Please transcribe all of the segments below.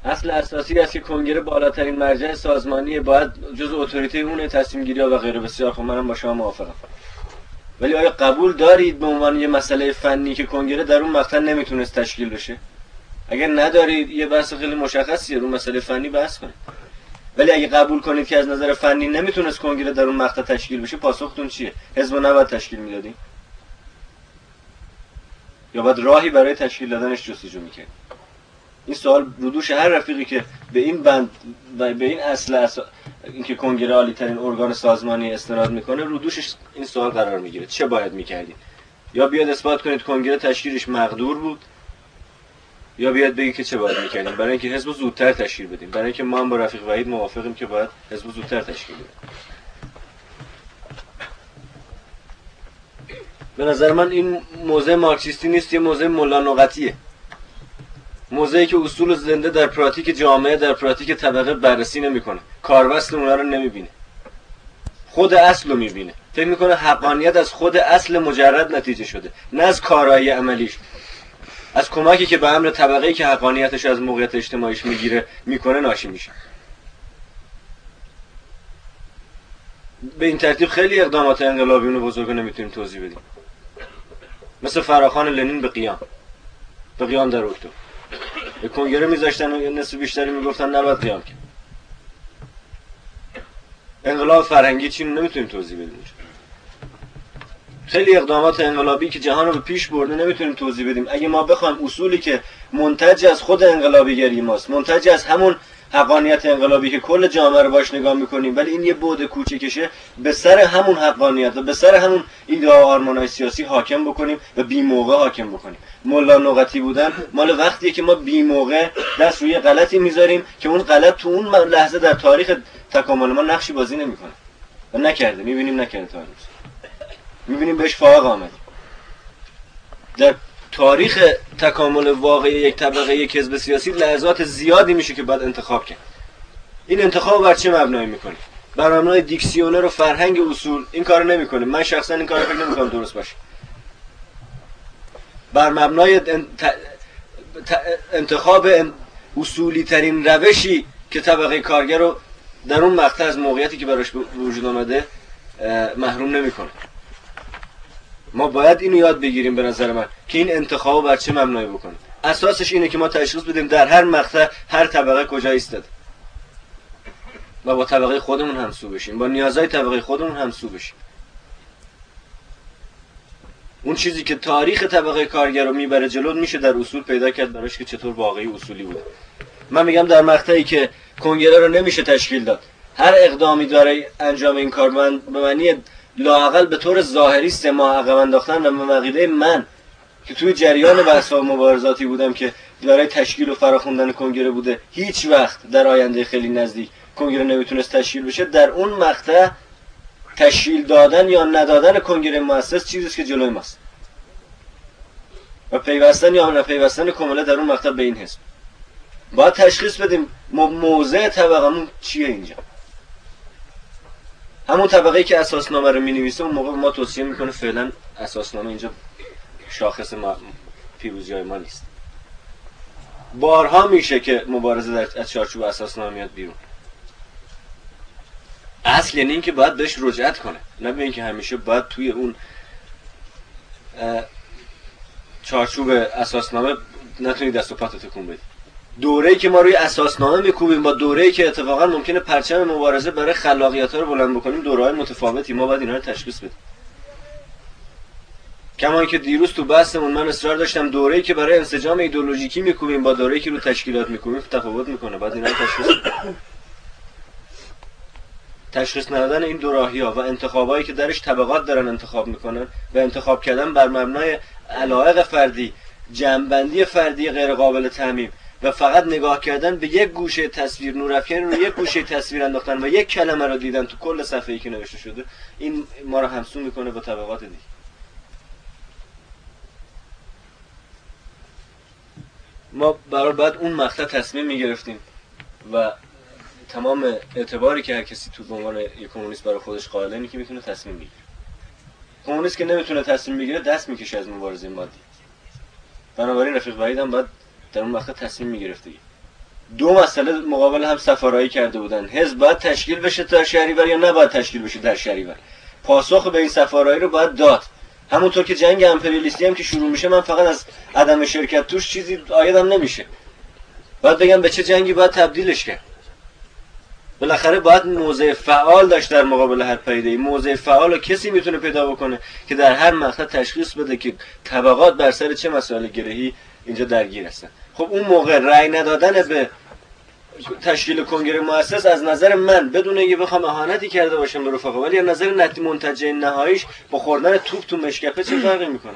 اصل اساسی است که کنگره بالاترین مرجع سازمانی باید جزء اتوریته اون تصمیم گیری و غیره. بسیار خب، منم با شما موافقم. ولی آیا قبول دارید به عنوان یه مسئله فنی که کنگره در اون مقطع نمیتونست تشکیل بشه؟ اگر ندارید یه بحث خیلی مشخصیه، رو مسئله فنی بحث کنید. ولی اگه قبول کنید که از نظر فنی نمیتونست کنگره در اون مقطع تشکیل بشه، پاسختون چیه؟ حزب نباید تشکیل میدادیم؟ یا باید راهی برای تشکیل دادنش جستجو میکنید؟ این سوال رودوش هر رفیقی که به این بند و به این اینکه کنگره عالی ترین ارگان سازمانی استناد میکنه، رودوشش این سوال قرار میگیره. چه باید میکردید؟ یا بیاد اثبات کنید کنگره تشکیلش مقدور بود، یا بیاد بگید که چه باید میکردیم برای اینکه حزب زودتر تشکیل بدیم. برای اینکه ما هم با رفیق وحید موافقیم که باید حزب زودتر تشکیل بدیم. به نظر من این موضع مارکسیستی نیست، یه موضع ملا نقطیه. موضعی که اصول زنده در پراتیک جامعه، در پراتیک طبقه بررسی نمیکنه، کاروصل اونا رو نمیبینه، خود اصل رو میبینه. فکر میکنه حقانیت از خود اصل مجرد نتیجه شده، نه از کارایی عملیش، از کمکی که به امر طبقه‌ای که حقانیتش از موقعیت اجتماعیش میکنه ناشی میشه. به این ترتیب خیلی اقدامات انقلابیون بزرگ نمیتونیم توضیح بدیم، مثل فراخوان لنین به قیام در اکتبر. به کنگره میذاشتن و نصف بیشتری میگفتن نباید قیام کرد. انقلاب فرهنگی چی نمیتونیم توضیح بدیم. خیلی اقدامات انقلابی که جهان رو به پیش برده نمیتونیم توضیح بدیم. اگه ما بخوایم اصولی که منتج از خود انقلابیگری ماست، منتج از همون حقانیت انقلابی که کل جامعه رو باش نگاه میکنیم، ولی این یه بعد کوچیکشه، به سر همون حقانیت و به سر همون ایده و آرمان‌های سیاسی حاکم بکنیم و بی موقع حاکم بکنیم. ملا نقطی بودن مال وقتیه که ما بی موقع دست روی غلطی میذاریم که اون غلط تو اون لحظه در تاریخ تکامل ما نقشی بازی نمیکنه و نکرده. میبینیم نکرده تا امروز. میبینیم بهش فائق آمدیم. در تاریخ تکامل واقعی یک طبقه، یک حزب سیاسی، لحظات زیادی میشه که بعد انتخاب کرد. این انتخاب بر چه مبنایی میکنه؟ بر مبنای دیکسیونر و فرهنگ اصول این کارو نمیکنه. من شخصا این کارو فکر نمیکنم درست باشه. بر مبنای انتخاب اصولی ترین روشی که طبقه کارگر رو در اون مقطع از موقعیتی که براش وجود آمده محروم نمیکنه. ما باید اینو یاد بگیریم به نظر من که این انتخاب بر چه مبنایی بکنیم. اساسش اینه که ما تشخیص بدیم در هر مقطع هر طبقه کجا ایستاده و با طبقه خودمون همسو بشیم، با نیازهای طبقه خودمون همسو بشیم. اون چیزی که تاریخ طبقه کارگر رو میبره جلو میشه در اصول پیدا کرد براش که چطور واقعی اصولی بوده. من میگم در مقطعی که کنگره رو نمیشه تشکیل داد، هر اقدامی برای انجام این کار به معنی لااقل به طور ظاهری 3 ماه عقب انداختن و به عقیده من که توی جریان بحث و مبارزاتی بودم که برای تشکیل و فراخوندن کنگره بوده، هیچ وقت در آینده خیلی نزدیک کنگره نمیتونست تشکیل بشه. در اون مقطع تشکیل دادن یا ندادن کنگره مؤسس چیزیست که جلوی ماست و پیوستن یا نپیوستن کاملا در اون مقطع به این حزب. باید تشخیص بدیم موضع طبقمون چیه اینجا. همون طبقه‌ای که اساسنامه رو می‌نویسه اون موقع ما توصیه میکنه فعلا اساسنامه اینجا شاخص پیروزی‌های ما نیست. بارها میشه که مبارزه از چارچوب اساسنامه میاد بیرون. اصل یعنی این که باید بهش رجعت کنه، نه به اینکه همیشه باید توی اون چارچوب اساسنامه نتونی دست و پات تکون بدی. دوره‌ای که ما روی اساسنامه میکوبیم با دوره‌ای که اتفاقا ممکنه پرچم مبارزه برای خلاقیت‌ها رو بلند بکنیم، دوره‌های متفاوتی. ما باید اینا رو تشخیص بدیم. کما که دیروز تو بحثمون من اصرار داشتم دوره‌ای که برای انسجام ایدئولوژیکی میکوبیم با دوره‌ای که رو تشکیلات میکوبیم تفاوت میکنه. باید اینا رو تشخیص بدیم. تشخیص ندادن این دو راهی‌ها و انتخابایی که درش طبقات دارن انتخاب میکنن و انتخاب کردن بر مبنای علایق فردی، جمع‌بندی فردی غیر قابل تعمیم و فقط نگاه کردن به یک گوشه تصویر، نورافکن رو یک گوشه تصویر انداختن و یک کلمه رو دیدن تو کل صفحه‌ای که نوشته شده، این ما رو همسو میکنه با طبقات دیگه. ما برای بعد اون مقطع تصمیم میگرفتیم و تمام اعتباری که هر کسی تو به عنوان یک کمونیست برای خودش قائله اینه که میتونه تصمیم بگیره. کمونیست که نمیتونه تصمیم بگیره دست میکشه از مبارزه مادی. بنابراین رفیق وحید هم باید در اون مقطع تصمیم میگرفت دیگه. دو مسئله مقابل هم سفارایی کرده بودن. حزب باید تشکیل بشه در شهریور یا نباید تشکیل بشه در شهریور. پاسخ به این سفارایی رو باید داد. همونطور که جنگ امپریالیستی هم که شروع میشه، من فقط از عدم شرکت توش چیزی عایدم نمیشه. باید بگم به چه جنگی باید تبدیلش کرد. بالاخره باید موضع فعال داشت در مقابل هر پدیده. موضع فعال رو کسی میتونه پیدا بکنه که در هر مقطع تشخیص بده که طبقات بر سر چه مسائل گرهی اینجا درگیر هستن. خب اون موقع رأی ندادن به تشکیل کنگره مؤسس از نظر من، بدون اینکه بخوام اهانتی کرده باشم به رفقا، ولی از نظر منتج نهاییش با خوردن توپ تو مشکفه چه فرقی میکنه؟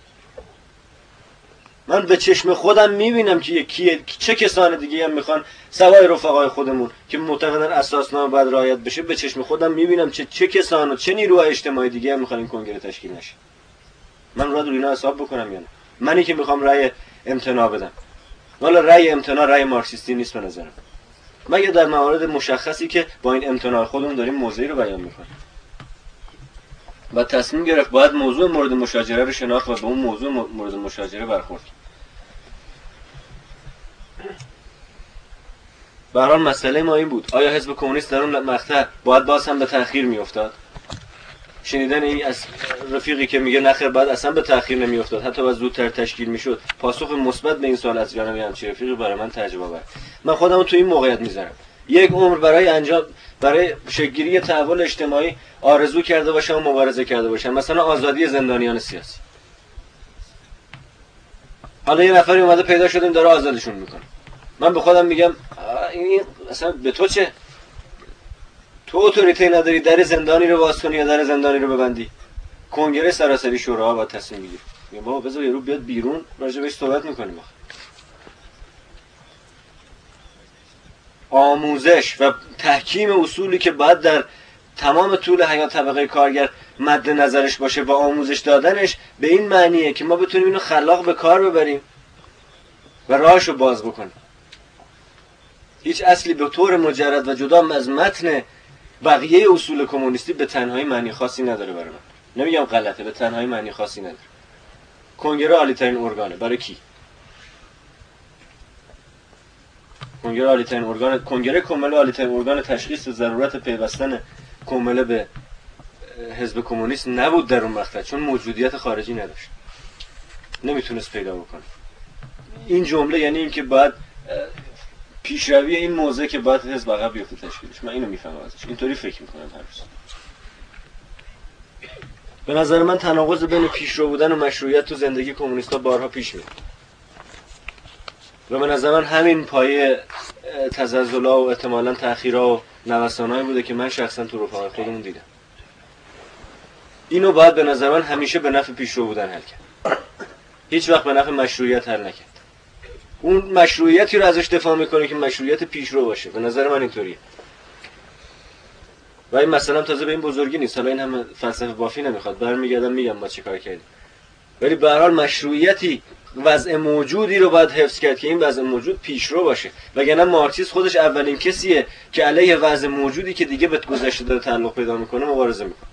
من به چشم خودم میبینم که چه کسان دیگه هم میخوان سوای رفقای خودمون که معتقدن اساسنامه باید رعایت بشه، به چشم خودم میبینم چه کسان و چه نیروهای اجتماعی دیگه هم میخوان این کنگره تشکیل نشه. من باید روی اینا حساب بکنم یا نه؟ منی که میخوام رأی امتناع بدم، والا رأی امتناع رأی مارکسیستی نیست به نظرم، مگه در موارد مشخصی که با این امتناع خودمون داریم موضعی رو بیان میکنیم. و تصمیم گرفت باید موضوع مورد مشاجره رو شناخت و به اون موضوع مورد مشاجره برخورد. به هر حال مسئله ما این بود، آیا حزب کمونیست در اون مقطع باید باز هم به تأخیر میافتاد؟ شنیدن این از رفیقی که میگه نخیر بعد اصلا به تأخیر نمیافتاد، حتی باید زودتر تشکیل میشد، پاسخ مثبت به این سوال از جانب همچین رفیقی برای من تعجب آور. من خودم تو این موقعیت میذارم، یک عمر برای شکل‌گیری تحول اجتماعی آرزو کرده باشم و مبارزه کرده باشم، مثلا آزادی زندانیان سیاسی. حالا یه نفری اومده پیدا شدیم داره آزادشون میکنه. من به خودم میگم این اصلا به تو چه؟ تو اتوریته نداری در زندانی رو باز کنی یا در زندانی رو ببندی؟ کنگره سراسری شورا باید تصمیم بگیره. میگم بابا بذار یارو بیاد بیرون راجع بهش صحبت میکنیم. آموزش و تحکیم اصولی که باید در تمام طول حیات طبقه کارگر مد نظرش باشه و آموزش دادنش به این معنیه که ما بتونیم اینو خلاق به کار ببریم و راهشو باز بکنیم. هیچ اصلی به طور مجرد و جدا از متن بقیه اصول کمونیستی به تنهایی معنی خاصی نداره برای من. نمیگم غلطه، به تنهایی معنی خاصی نداره. کنگره عالی‌ترین ارگانه. برای کی؟ کنگره عالی‌ترین ارگان، کنگره کمله عالی‌ترین ارگان تشخیص ضرورت پیوستن کمله به حزب کمونیست نبود در اون مقطع، چون موجودیت خارجی نداشت، نمیتونست پیدا بکنه. این جمله یعنی این که باید پیشروی این موضوع که باید حزب عقب بیفته تشکیلش. من اینو میفهمم ازش، اینطوری فکر میکنم هر روز. به نظر من تناقض بین پیشرو بودن و مشروعیت تو زندگی کمونیست‌ها بارها پیش میاد و به نظر من همین پایه تزلزل‌ها و احتمالاً تأخیرها و نوسان‌هایی بوده که من شخصا تو رفقای خودمون دیدم. اینو باید به نظر من همیشه به نفع پیشرو بودن حل کرد، هیچ وقت به نفع مشروعیت حل نکرد. اون مشروعیتی رو ازش دفاع میکنه که مشروعیت پیشرو باشه. به نظر من اینطوریه. و این مثلا تازه به این بزرگی نیست، حالا این هم فلسفه بافی نمیخواد، برمیگردم میگم ما چه کار کردیم، ولی به هر حال مشروعیتی، وضع موجودی رو باید حفظ کرد که این وضع موجود پیشرو باشه. وگرنه مارکسیسم خودش اولین کسیه که علیه وضع موجودی که دیگه به گذشته داره تعلق پیدا میکنه مبارزه میکنه.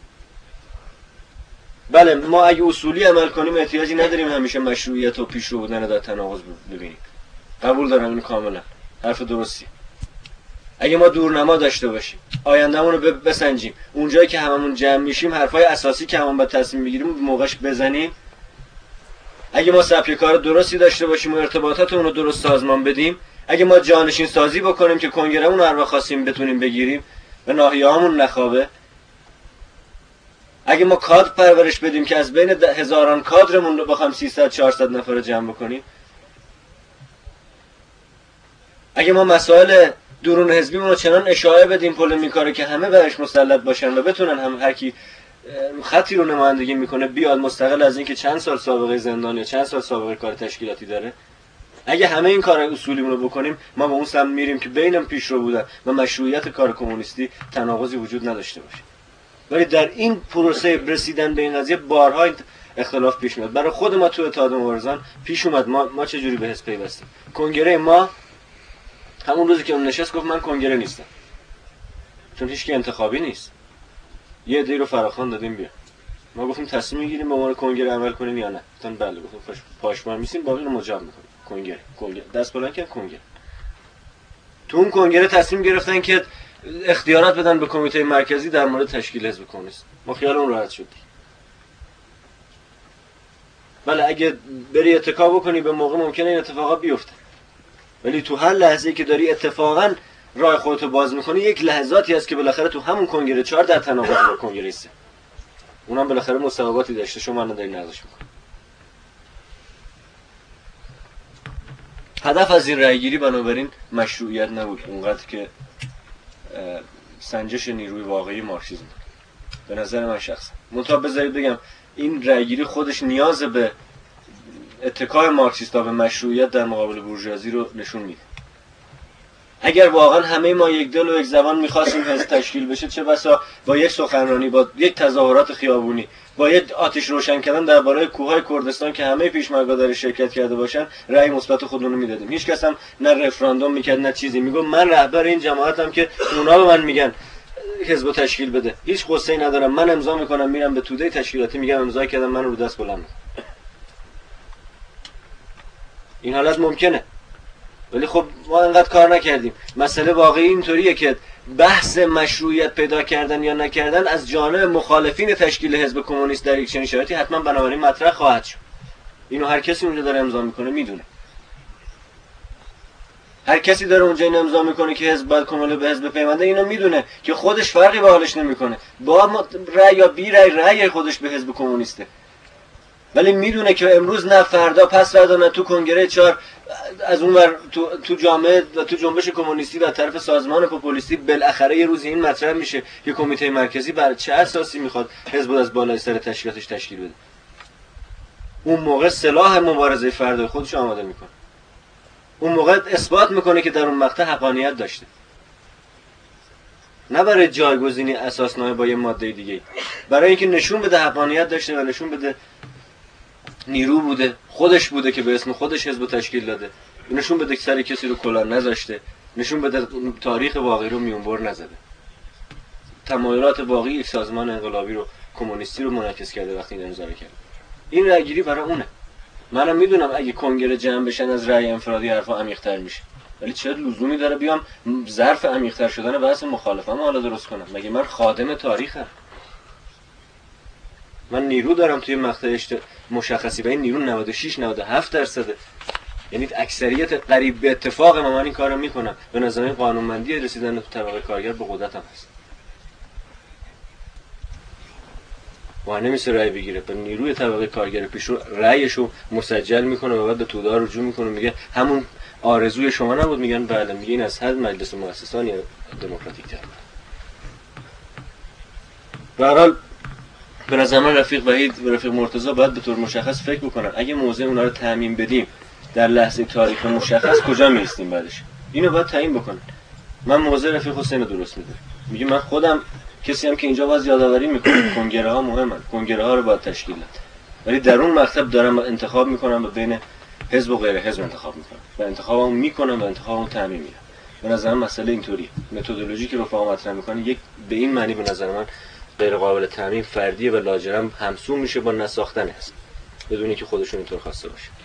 بله ما اگه اصولی عمل کنیم احتیاجی نداریم همیشه مشروعیت و پیشرو بودن در تناقض ببینیم. قبول دارم اینو کاملا، حرف درستی. اگه ما دورنما داشته باشیم، آیندهمون رو بسنجیم، اونجایی که هممون جمع میشیم حرفای اساسی که همون باید تصمیم بگیریم موقعش بزنیم، اگه ما سبک کار درستی داشته باشیم و ارتباطاتمون رو درست سازمان بدیم، اگه ما جانشین سازی بکنیم که کنگرهمون رو هر وقت خواستیم بتونیم بگیریم و ناحیه‌هامون نخوابه، اگه ما کادر پرورش بدیم که از بین هزاران کادرمون رو بخوام 300-400 نفر رو جمع بکنیم، اگه ما مسائل درون حزبیمون رو چنان اشاعه بدیم پولمیکاره که همه برش مسلط باشن و بتونن هم هر کی خطی رو نمایندگی میکنه بیاد مستقل از اینکه چند سال سابقه زندان یا چند سال سابقه کار تشکیلاتی داره، اگه همه این کار اصولیمون رو بکنیم ما به اون سمت میریم که بینم پیشرو بودن و مشروعیت کار کمونیستی تناقضی وجود نداشته باشه. ولی در این پروسه رسیدن به این قضیه بارها این اختلاف پیش میاد. برای خود ما تو اتحاد مبارزان پیش اومد ما چه جوری به حزب پیوستیم. کنگره ما همون روزی که اون نشست گفت من کنگره نیستم، چون هیچ کی انتخابی نیست، یه عده‌ای رو فراخوان دادیم بیا. ما گفتیم تصمیم میگیریم به عنوان کنگره عمل کنیم یا نه. گفتن بله. گفتیم پاشمان میسیم باقی رو مجاب میکنیم. کنگره دست بلند کرد کنگره. تو اون کنگره تصمیم گرفتن که اختیارات بدن به کمیته مرکزی در مورد تشکیل حزب کمونیست. ما خیالمون راحت شد. بله اگه بری اتکا بکنی به موقع ممکنه این اتفاقا بیفته، ولی تو هر لحظه‌ای که داری اتفاقا راه خودتو باز میکنی یک لحظاتی هست که بالاخره تو همون کنگره 4 در تناقض با کنگره 3 اونم بالاخره مصوباتی داشته، شما نداری نقضش میکنی. هدف از این رأیگیری بنابراین مشروعیت نبود اونقدر که سنجش نیروی واقعی مارکسیسم به نظر من شخصا. منتها بذارید بگم این رأیگیری خودش نیاز به اتکای مارکسیستا به مشروعیت در مقابل بورژوازی رو نشون میده. اگر واقعا همه ما یک دل و یک زبان می‌خواستیم حزب تشکیل بشه، چه بسا با یک سخنرانی، با یک تظاهرات خیابونی، با یک آتش روشن کردن درباره کوههای کردستان که همه پیشمرگا در شرکت کرده باشن، رأی مثبت خودمون رو میدادیم. هیچ کس هم نه رفراندوم میکرد نه چیزی. میگم من رهبر این جماعتم که اونا به من میگن حزب تشکیل بده، هیچ غصه‌ای ندارم، من امضا میکنم، میرم به توده تشکیلاتی میگم امضا کردم، من رو دست بلند. این حالت ممکنه، ولی خب ما انقدر کار نکردیم. مسئله واقعی اینطوریه که بحث مشروعیت پیدا کردن یا نکردن از جانب مخالفین تشکیل حزب کمونیست در یک چنین شرایطی حتما بنابراین مطرح خواهد شد. اینو هر کسی اونجا داره امضا میکنه میدونه. هر کسی داره اونجا این امضا میکنه که حزب باید کمال به حزب پیونده، اینو میدونه که خودش فرقی به حالش نمیکنه، با رأی یا بی رأی خودش به حزب کمونیسته، ولی میدونه که امروز نه فردا پس فردا نه تو کنگره 4 از اون ور تو جامعه و تو جنبش کمونیستی و طرف سازمان پوپولیستی بالاخره یه روزی این مطرح میشه که کمیته مرکزی بر چه اساسی میخواد حزب از بالای سر تشکیلاتش تشکیل بده. اون موقع سلاح مبارزه فردای خودش آماده میکنه، اون موقع اثبات میکنه که در اون مقطع حقانیت داشته، نه برای جایگزینی اساسنامه با یه ماده دیگه، برای اینکه نشون بده حقانیت داشته و نشون بده نیرو بوده، خودش بوده که به اسم خودش حزب تشکیل داده، نشون بده که سر کسی رو کلاه نذاشته، نشون بده تاریخ واقعی رو میونبر نزده، تمایلات واقعی سازمان انقلابی رو کمونیستی رو منعکس کرده وقتی این امضا کرد. این رأیگیری برای اونه. منم میدونم اگه کنگره جمع بشن از رأی انفرادی حرفا عمیق‌تر میشه، ولی چه لزومی داره بیام ظرف عمیق‌تر شدن بحث مخالفم حالا درست کنم؟ مگه من خادم تاریخم؟ من نیرو دارم توی مقطع مشخصی و این نیرو 96-97%، یعنی اکثریت قریب به اتفاق من این کارو میکنم. به نظر این قانونمندی رسیدن تو طبقه کارگر به قدرتم هست. و نمیشه رأی بگیره، به نیروی طبقه کارگر پیشرو رأیشو مسجل میکنه و بعد به توده رجوع میکنه، میگه همون آرزوی شما نبود؟ میگن بله. میگه این از حد مجلس مؤسسان یا دموکراتیک تر. به هر حال به نظر من رفیق وحید و رفیق مرتضی باید به طور مشخص فکر بکنن اگه موضع اونا رو تعمیم بدیم در لحظه تاریخ مشخص کجا میستیم بعدش. اینو باید تعیین بکنن. من موضع رفیق حسین درست میدونم، میگه من خودم کسی هم که اینجا باز یادآوری میکنه کنگره ها مهمن، کنگره ها رو باید تشکیل داد، ولی در اون مکتب دارم انتخاب میکنم و بین حزب و غیر حزب انتخاب میکنم و انتخابمو میکنم و انتخابمو تعمیم میدم. به نظر من مسئله اینطوریه. متدولوژی که رفقا مطرح میکنه یک به این معنی به نظر من غیر قابل تعمیم، فردیه و لاجرم همسو میشه با نساختن حزب بدون اینکه خودشون اینطور خواسته باشه.